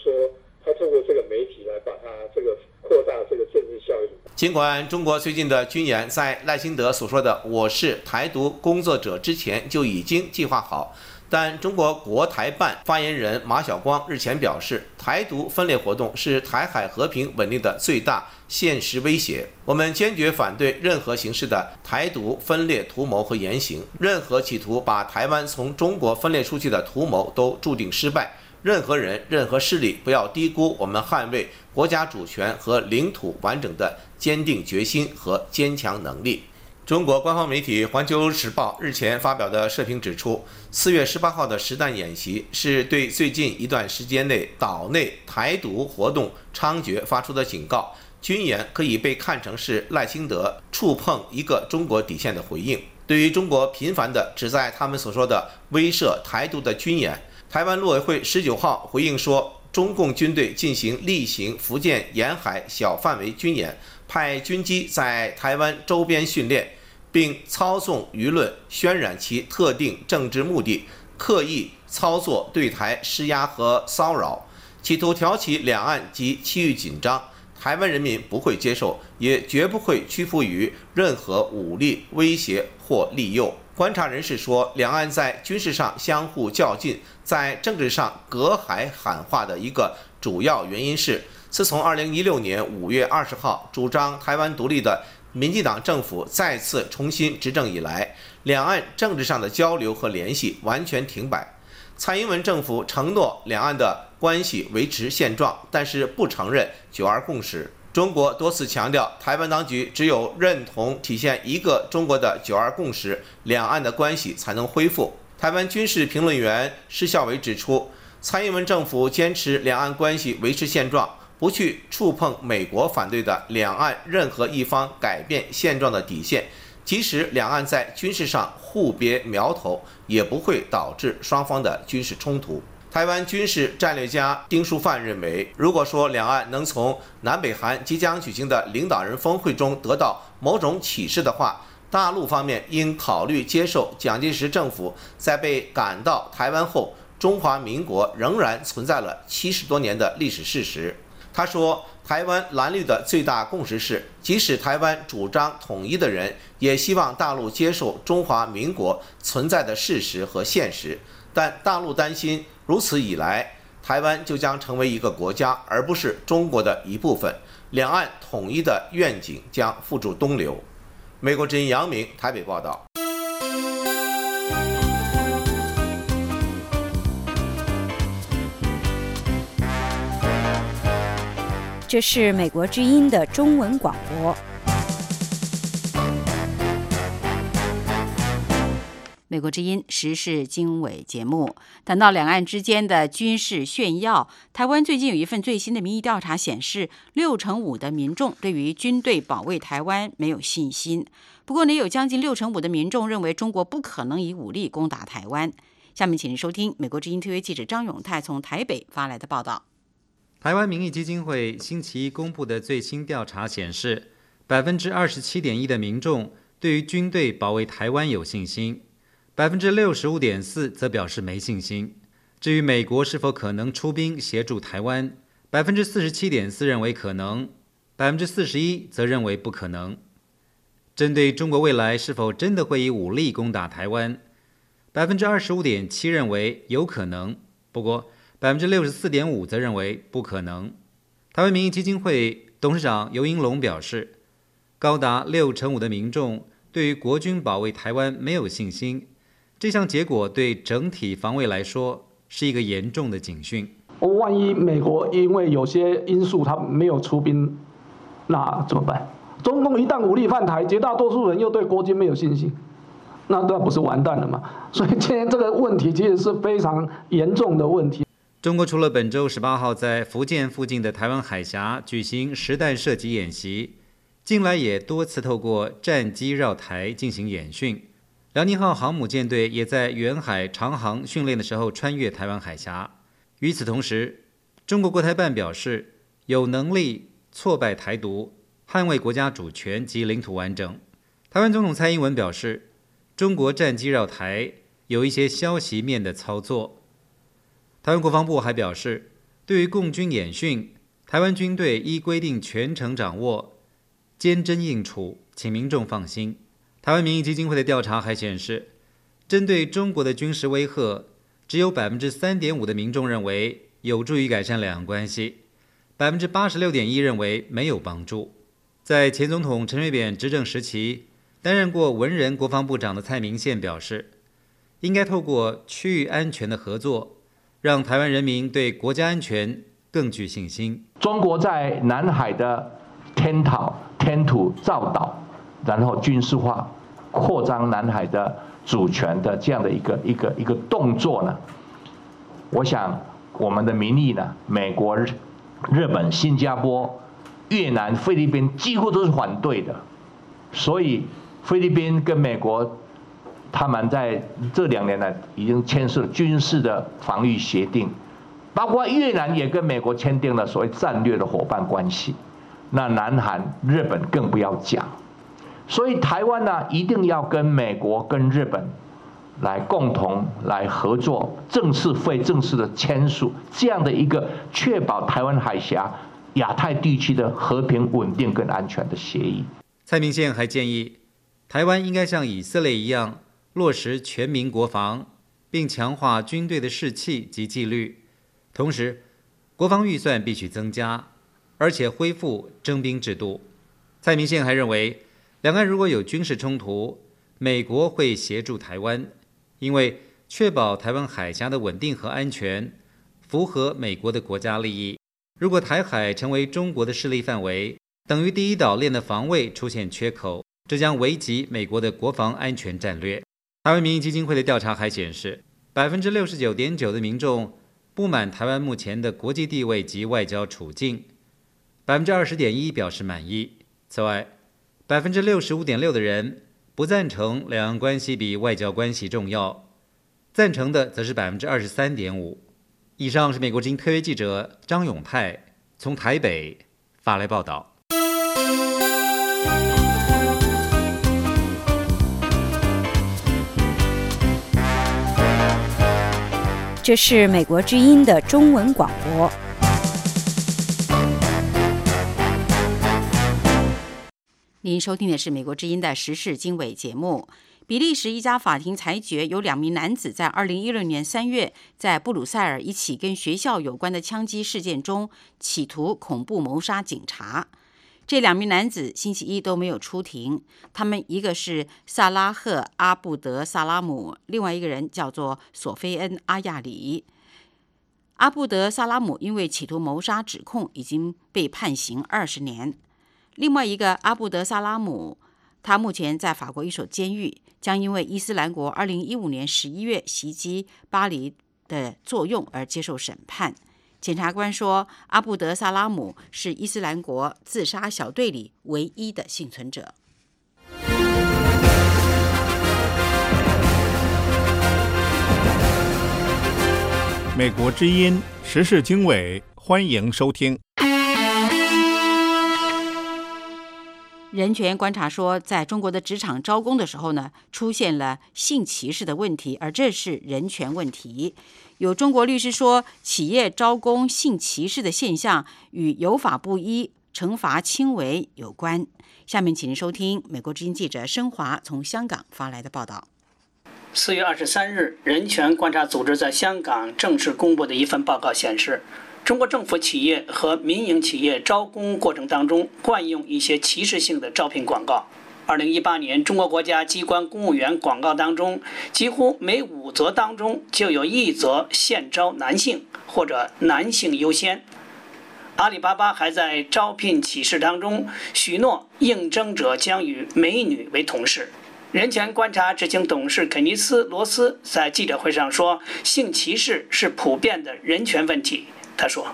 说他透过这个媒体来把它这个扩大这个政治效应。 尽管中国最近的军演在赖清德所说的“我是台独工作者”之前就已经计划好，但中国国台办发言人马晓光日前表示，台独分裂活动是台海和平稳定的最大现实威胁。我们坚决反对任何形式的台独分裂图谋和言行，任何企图把台湾从中国分裂出去的图谋都注定失败。任何人、任何势力不要低估我们捍卫国家主权和领土完整的坚定决心和坚强能力。中国官方媒体《环球时报》日前发表的社评指出，四月十八号的实弹演习是对最近一段时间内岛内台独活动猖獗发出的警告。军演可以被看成是赖清德触碰一个中国底线的回应。对于中国频繁的旨在他们所说的威慑台独的军演，台湾陆委会十九号回应说，中共军队进行例行福建沿海小范围军演，派军机在台湾周边训练，并操纵舆论渲染其特定政治目的，刻意操作对台施压和骚扰，企图挑起两岸及区域紧张。台湾人民不会接受，也绝不会屈服于任何武力威胁或利诱。观察人士说，两岸在军事上相互较劲，在政治上隔海喊话的一个主要原因是，自从二零一六年五月二十号主张台湾独立的民进党政府再次重新执政以来，两岸政治上的交流和联系完全停摆。蔡英文政府承诺两岸的关系维持现状，但是不承认九二共识。中国多次强调，台湾当局只有认同体现一个中国的九二共识，两岸的关系才能恢复。台湾军事评论员施孝伟指出，蔡英文政府坚持两岸关系维持现状，不去触碰美国反对的两岸任何一方改变现状的底线，即使两岸在军事上互别苗头，也不会导致双方的军事冲突。台湾军事战略家丁书范认为，如果说两岸能从南北韩即将举行的领导人峰会中得到某种启示的话，大陆方面应考虑接受蒋介石政府在被赶到台湾后，中华民国仍然存在了七十多年的历史事实。他说，台湾蓝绿的最大共识是，即使台湾主张统一的人，也希望大陆接受中华民国存在的事实和现实。但大陆担心，如此一来，台湾就将成为一个国家，而不是中国的一部分，两岸统一的愿景将付诸东流。美国之音杨明台北报道。 这是美国之音的中文广播。 美国之音时事经纬节目谈到两岸之间的军事炫耀，台湾最近有一份最新的民意调查显示，六成五的民众对于军队保卫台湾没有信心。不过呢，有将近六成五的民众认为中国不可能以武力攻打台湾。下面请您收听美国之音特约记者张永泰从台北发来的报道。 台湾民意基金会星期一公布的最新调查显示，百分之二十七点一的民众对于军队保卫台湾有信心。百分之六十五点四则表示没信心。至于美国是否可能出兵协助台湾，百分之四十七点四认为可能，百分之四十一则认为不可能。针对中国未来是否真的会以武力攻打台湾，百分之二十五点七认为有可能，不过百分之六十四点五则认为不可能。台湾民意基金会董事长游盈隆表示，高达六成五的民众对于国军保卫台湾没有信心。这项结果对整体防卫来说是一个严重的警讯。 万一美国因为有些因素他没有出兵，那怎么办？中共一旦武力犯台，绝大多数人又对国军没有信心，那那不是完蛋了吗？所以今天这个问题其实是非常严重的问题。 中国除了本周十八号在福建附近的台湾海峡举行实弹射击演习，近来也多次透过战机绕台进行演训。辽宁号航母舰队也在远海长航训练的时候穿越台湾海峡。与此同时，中国国台办表示有能力挫败台独，捍卫国家主权及领土完整。台湾总统蔡英文表示，中国战机绕台有一些消息面的操作。台湾国防部还表示， 对于共军演训，台湾军队依规定全程掌握，坚贞应处，请民众放心。台湾民意基金会的调查还显示，针对中国的军事威吓，只有 百分之三点五 的民众认为有助于改善两岸关系， 百分之八十六点一 认为没有帮助。在前总统陈水扁执政时期，担任过文人国防部长的蔡明宪表示，应该透过区域安全的合作，让台湾人民对国家安全更具信心。 中国在南海的添讨、添土造岛，然后军事化、扩张南海的主权的这样的一个一个一个动作呢，我想我们的民意呢，美国、日本、新加坡、越南、菲律宾几乎都是反对的，所以菲律宾跟美国，他们在这两年来已经签署了军事的防御协定，包括越南也跟美国签订了所谓战略的伙伴关系，那南韩、日本更不要讲。所以台湾呢，一定要跟美国、跟日本来共同来合作，正式非正式的签署这样的一个确保台湾海峡、亚太地区的和平、稳定跟安全的协议。 蔡明宪还建议，台湾应该像以色列一样落实全民国防，并强化军队的士气及纪律。同时，国防预算必须增加，而且恢复征兵制度。蔡明宪还认为，两岸如果有军事冲突，美国会协助台湾，因为确保台湾海峡的稳定和安全，符合美国的国家利益。如果台海成为中国的势力范围，等于第一岛链的防卫出现缺口，这将危及美国的国防安全战略。台湾民意基金会的调查还显示， 百分之六十九点九 的民众不满台湾目前的国际地位及外交处境， 百分之二十点一 表示满意。此外， 百分之六十五点六 的人不赞成两岸关系比外交关系重要，赞成的则是 百分之二十三点五。 以上是美国之音特约记者张永泰从台北发来报道。 这是美国之音的中文广播。 您收听的是美国之音的时事经纬节目。比利时一家法庭裁决，有两名男子在二零一六年三月在布鲁塞尔一起跟学校有关的枪击事件中，企图恐怖谋杀警察。这两名男子星期一都没有出庭，他们一个是萨拉赫·阿布德萨拉姆，另外一个人叫做索菲恩·阿亚里。阿布德萨拉姆因为企图谋杀指控已经被判刑二十年，另外一个阿布德萨拉姆，他目前在法国一所监狱，将因为伊斯兰国二零一五年十一月袭击巴黎的作用而接受审判。检察官说，阿布德萨拉姆是伊斯兰国自杀小队里唯一的幸存者。 美国之音时事经纬，欢迎收听。 人权观察说，在中国的职场招工的时候呢，出现了性歧视的问题，而这是人权问题。有中国律师说，企业招工性歧视的现象与有法不依、惩罚轻微有关。下面请您收听美国之音记者申华从香港发来的报道。 四月二十三日，人权观察组织在香港正式公布的一份报告显示，中国政府企业和民营企业招工过程当中惯用一些歧视性的招聘广告。二零一八年，中国国家机关公务员广告当中，几乎每五则当中就有一则限招男性或者男性优先。阿里巴巴还在招聘启事当中许诺应征者将与美女为同事。人权观察执行董事肯尼斯·罗斯在记者会上说，性歧视是普遍的人权问题。他说，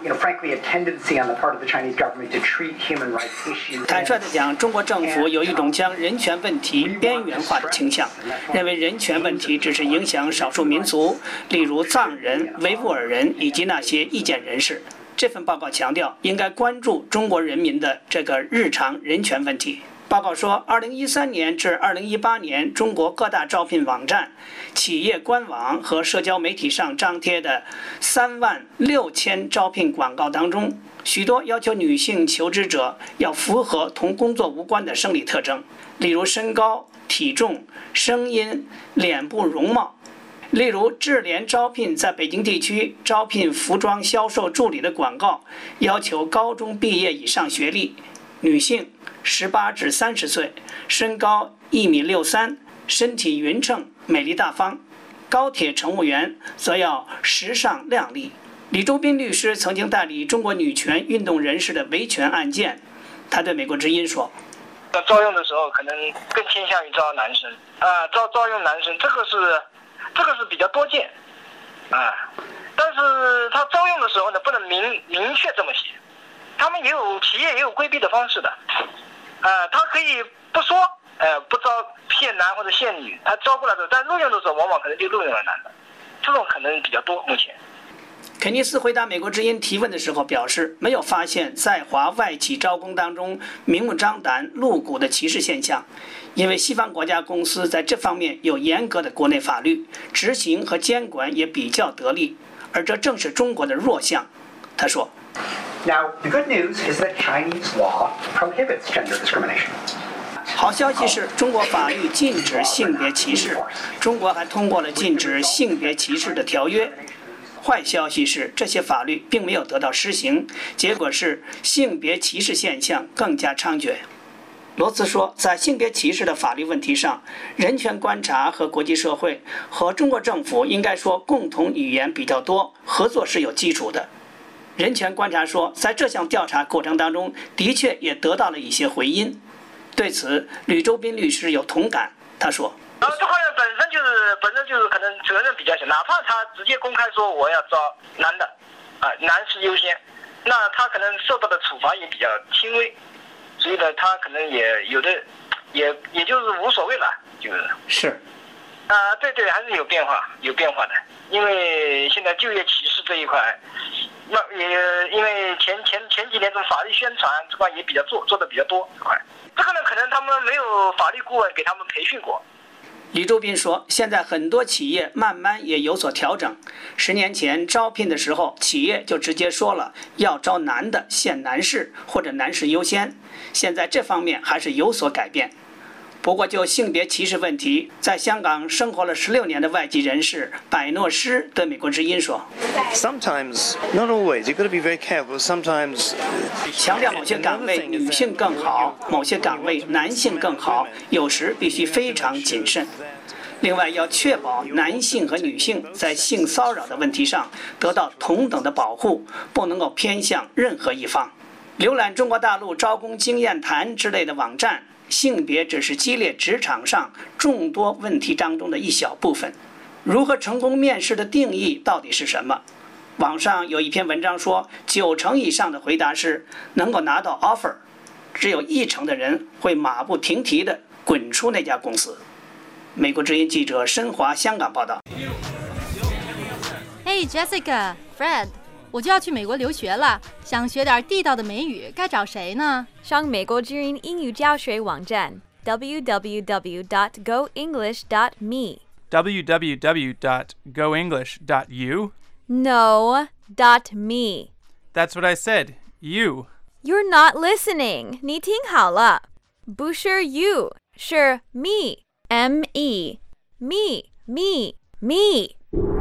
坦率地讲，中国政府有一种将人权问题边缘化的倾向，认为人权问题只是影响少数民族，例如藏人、维吾尔人以及那些意见人士。这份报告强调，应该关注中国人民的这个日常人权问题。 报告说，二零一三年至二零一八年，中国各大招聘网站、企业官网和社交媒体上张贴的三万六千招聘广告当中，许多要求女性求职者要符合同工作无关的生理特征，例如身高、体重、声音、脸部容貌。例如，智联招聘在北京地区招聘服装销售助理的广告，要求高中毕业以上学历，女性十八至三十岁，身高一米六三，身体匀称，美丽大方。高铁乘务员则要时尚靓丽。李周斌律师曾经代理中国女权运动人士的维权案件，他对美国之音说：“ 招用的时候可能更倾向于招男生啊，招招用男生，这个是这个是比较多见啊。但是他招用的时候呢，不能明明确这么写，他们也有企业也有规避的方式的。”呃，他可以不说，呃，不招限男或者限女，他招过来的，但录用的时候往往可能就录用了男的，这种可能比较多。目前， 肯尼斯回答美国之音提问的时候表示，没有发现在华外企招工当中明目张胆、露骨的歧视现象，因为西方国家公司在这方面有严格的国内法律，执行和监管也比较得力，而这正是中国的弱项。他说。 Now, the good news is that Chinese law prohibits gender discrimination. 好消息是中国法律禁止性别歧视，中国还通过了禁止性别歧视的条约。坏消息是这些法律并没有得到施行，结果是性别歧视现象更加猖獗。罗茨说，在性别歧视的法律问题上，人权观察和国际社会和中国政府应该说共同语言比较多，合作是有基础的。人权观察说，在这项调查过程当中，的确也得到了一些回音。对此，吕周斌律师有同感。他说：“ 然后这块本身就是本身就是可能责任比较小，哪怕他直接公开说我要招男的，啊、呃，男士优先，那他可能受到的处罚也比较轻微，所以呢，他可能也有的，也也就是无所谓了，就是是， 啊、呃，对对，还是有变化，有变化的，因为现在就业歧视这一块。”那也因为前前前几年这种法律宣传这块也比较做做的比较多这块，这个呢可能他们没有法律顾问给他们培训过。 李周斌说，现在很多企业慢慢也有所调整。十年前招聘的时候，企业就直接说了要招男的限男士或者男士优先，现在这方面还是有所改变。不过，就性别歧视问题，在香港生活了十六年的外籍人士百诺诗对美国之音说 ：“Sometimes, not always. You've got to be very careful. Sometimes.” 强调某些岗位女性更好，某些岗位男性更好，有时必须非常谨慎。另外，要确保男性和女性在性骚扰的问题上得到同等的保护，不能够偏向任何一方。浏览中国大陆招工经验谈之类的网站。性别只是激烈职场上众多问题当中的一小部分，如何成功面试的定义到底是什么？网上有一篇文章说，九成以上的回答是能够拿到 offer， 只有一成的人会马不停蹄地滚出那家公司。美国之音记者申华香港报道。 Hey Jessica、Fred， 我就要去美国留学了，想学点地道的美语，该找谁呢？ 上美国之音英语教学网站 w w w dot go english dot me w w w dot go english dot u No, dot me. That's what I said. You. You're not listening. 你听好了，不是 you， 是 me. M E. Me, me, me.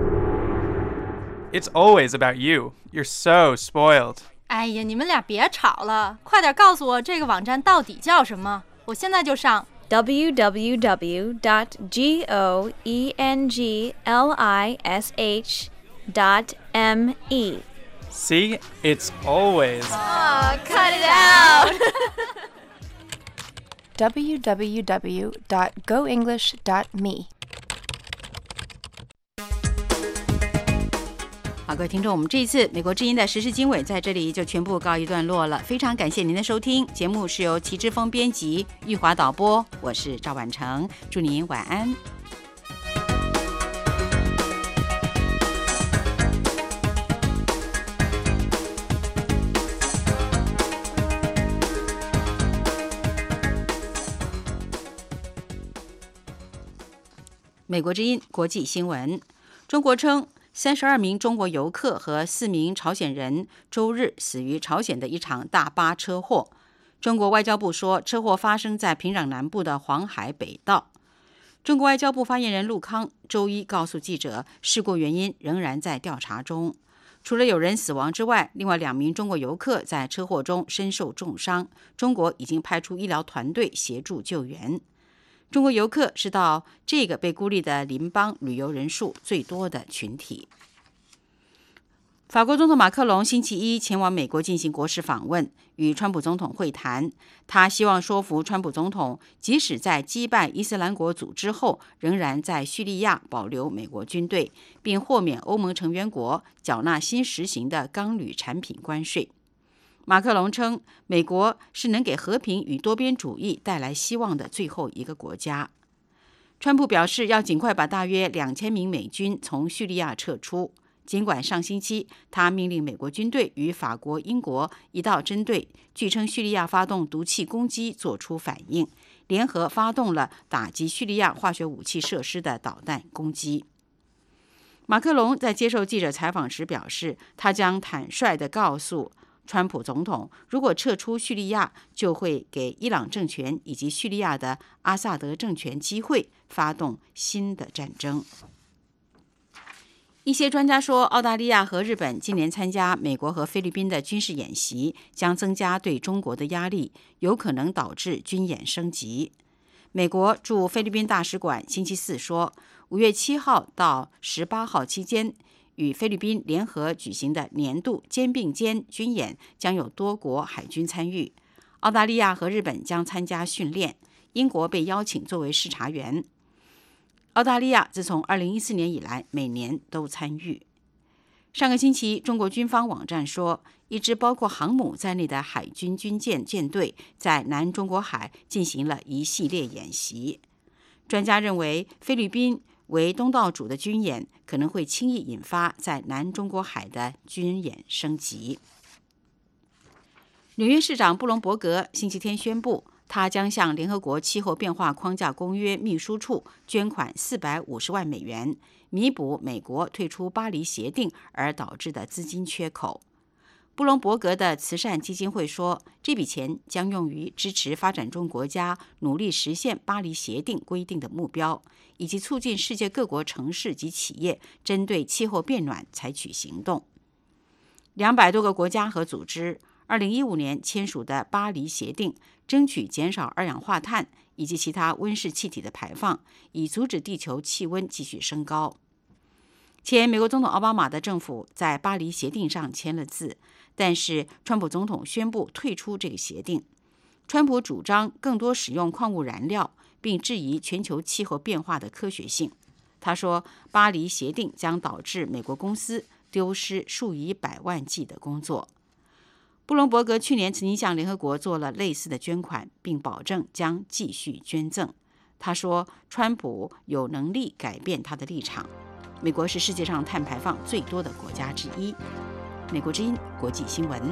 It's always about you. You're so spoiled. 哎呀，你们俩别吵了，快点告诉我这个网站到底叫什么，我现在就上。 w w w dot go english dot me. See, it's always. Oh, cut it out. w w w dot go english dot me. 好，各位听众，我们这一次美国之音的时事经纬在这里就全部告一段落了。非常感谢您的收听，节目是由齐之峰编辑，玉华导播，我是赵婉成，祝您晚安。 美国之音国际新闻，中国称三十二名中国游客和四名朝鲜人周日死于朝鲜的一场大巴车祸。中国外交部说，车祸发生在平壤南部的黄海北道。中国外交部发言人陆康周一告诉记者，事故原因仍然在调查中。除了有人死亡之外，另外两名中国游客在车祸中身受重伤，中国已经派出医疗团队协助救援。中国游客是到这个被孤立的邻邦旅游人数最多的群体。法国总统马克龙星期一前往美国进行国事访问，与川普总统会谈。他希望说服川普总统，即使在击败伊斯兰国组织后，仍然在叙利亚保留美国军队，并豁免欧盟成员国缴纳新实行的钢铝产品关税。马克龙称，美国是能给和平与多边主义带来希望的最后一个国家。川普表示要尽快把大约两千名美军从叙利亚撤出，尽管上星期他命令美国军队与法国、英国一道针对据称叙利亚发动毒气攻击做出反应，联合发动了打击叙利亚化学武器设施的导弹攻击。马克龙在接受记者采访时表示，他将坦率地告诉川普总统，如果撤出叙利亚，就会给伊朗政权以及叙利亚的阿萨德政权机会发动新的战争。一些专家说，澳大利亚和日本今年参加美国和菲律宾的军事演习，将增加对中国的压力，有可能导致军演升级。美国驻菲律宾大使馆星期四说，五月七号到十八号期间，与菲律宾联合举行的年度肩并肩军演将有多国海军参与，澳大利亚和日本将参加训练，英国被邀请作为视察员。澳大利亚自从二零一四年以来每年都参与。上个星期，中国军方网站说，一支包括航母在内的海军军舰舰队在南中国海进行了一系列演习。专家认为，菲律宾为东道主的军演可能会轻易引发在南中国海的军演升级。纽约市长布隆伯格星期天宣布，他将向联合国气候变化框架公约秘书处捐款四百五十万美元，弥补美国退出巴黎协定而导致的资金缺口。布隆伯格的慈善基金会说，这笔钱将用于支持发展中国家努力实现巴黎协定规定的目标，以及促进世界各国城市及企业针对气候变暖采取行动。两百多个国家和组织二零一五年签署的巴黎协定，争取减少二氧化碳以及其他温室气体的排放，以阻止地球气温继续升高。前美国总统奥巴马的政府在巴黎协定上签了字，但是川普总统宣布退出这个协定。川普主张更多使用矿物燃料，并质疑全球气候变化的科学性。他说，巴黎协定将导致美国公司丢失数以百万计的工作。布隆伯格去年曾经向联合国做了类似的捐款，并保证将继续捐赠。他说，川普有能力改变他的立场。美国是世界上碳排放最多的国家之一。美国之音国际新闻。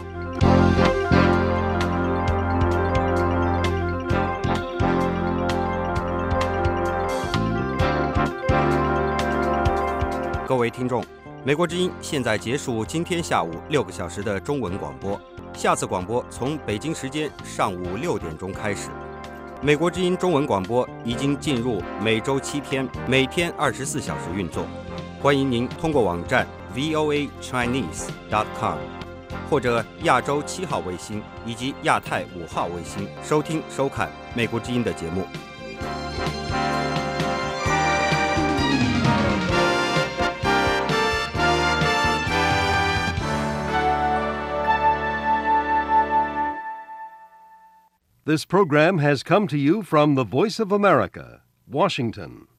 各位听众，美国之音现在结束今天下午六个小时的中文广播，下次广播从北京时间上午六点钟开始。美国之音中文广播已经进入每周七天，每天二十四小时运作。欢迎您通过网站 v o a chinese dot com 或者亚洲七号卫星以及亚太五号卫星收听收看美国之音的节目。 This program has come to you from the Voice of America, Washington.